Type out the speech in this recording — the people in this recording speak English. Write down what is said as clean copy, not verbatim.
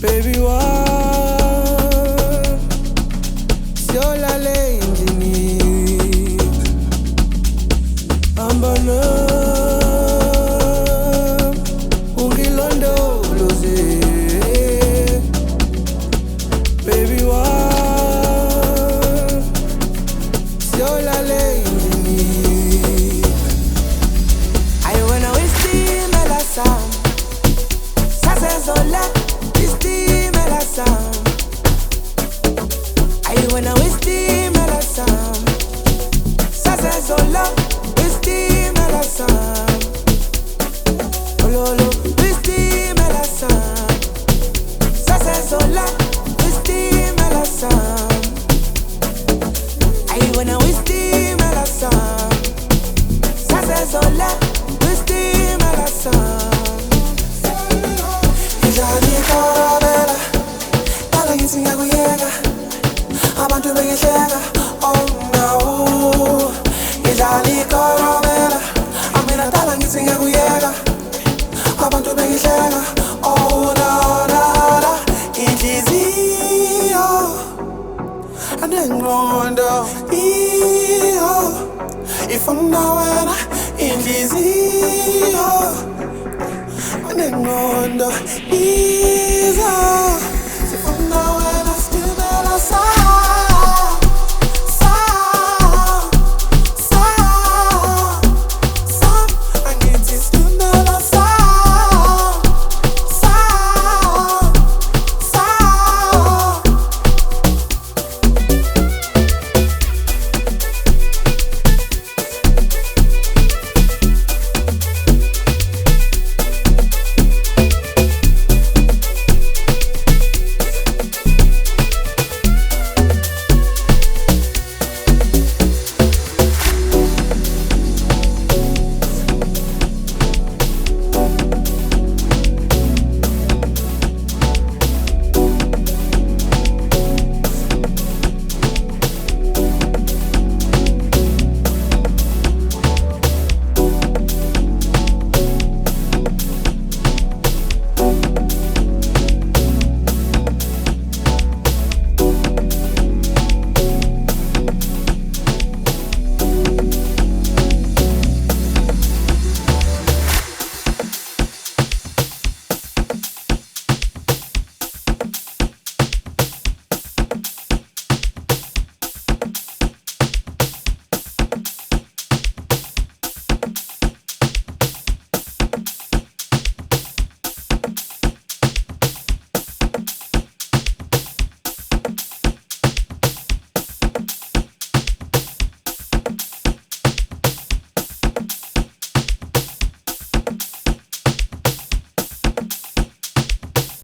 Baby, one, sio la lengini, ambana, ungilondo loze. Baby, one, sio la lengini. I wanna waste la sam, sasa zola. I wanna wisdom la sam, sasa zola, wisdom la sam, ololo, wisdom la sam, sasa zola, wisdom la sam. I wanna wisdom la sam, sasa zola, wisdom la sam. Ngiyakuyeka abantu bengihleka, oh no, idlala ikorobela. Mina dala ngithi ngiyakuyeka abantu bengihleka, oh no, no, no. Inhliziyo anengqondo iyo ifuna wena. Inhliziyo anengqondo iyo